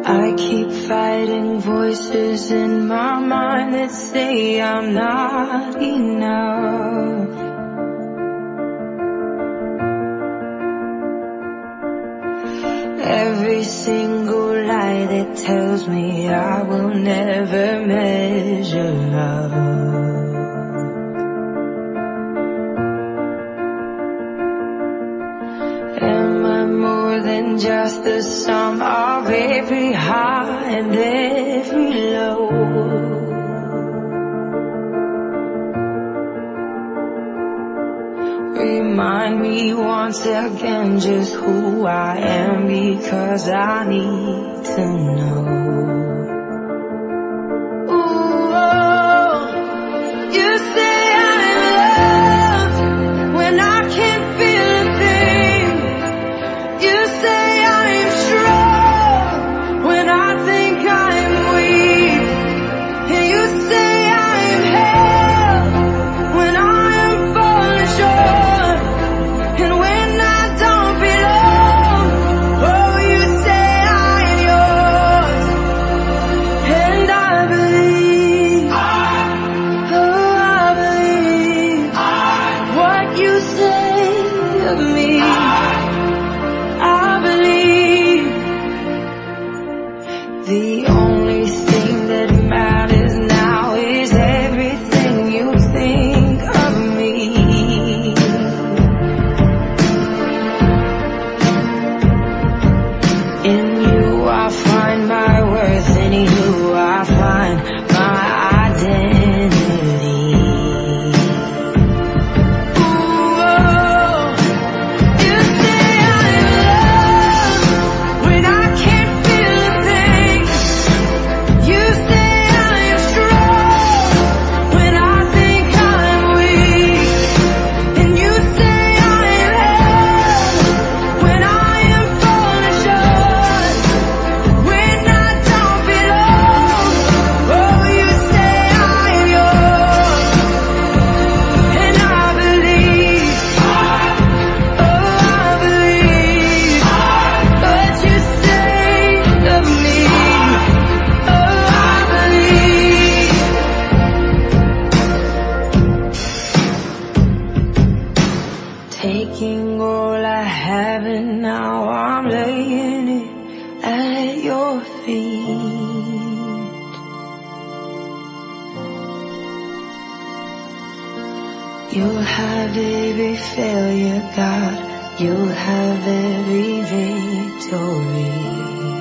I keep fighting voices in my mind that say I'm not enough. Every single lie that tells me I will never measure up. Am I more than just the sum of every high and every low? Remind me once again just who I am, because I need to know. Ooh, you say I'm loved when I can't feel a thing. You say I'm strong when I think I'm weak. And you say I'm held when I am falling short. And when I don't belong, oh, you say I'm yours. And I believe, oh, I believe what you say of me. I believe the only thing that matters now is everything you think of me. In you I find my worth, in you I find my identity. Ooh, you say I'm loved when I can't feel a thing. You say I'm strong when I think I'm weak. And you say I'm held when I am falling short. When I don't belong, oh, you say I'm yours. And I believe, oh, I believe what you say of me. Oh, I believe. Taking all I have and now I'm laying it at your feet. You'll have every failure, God. You'll have every victory.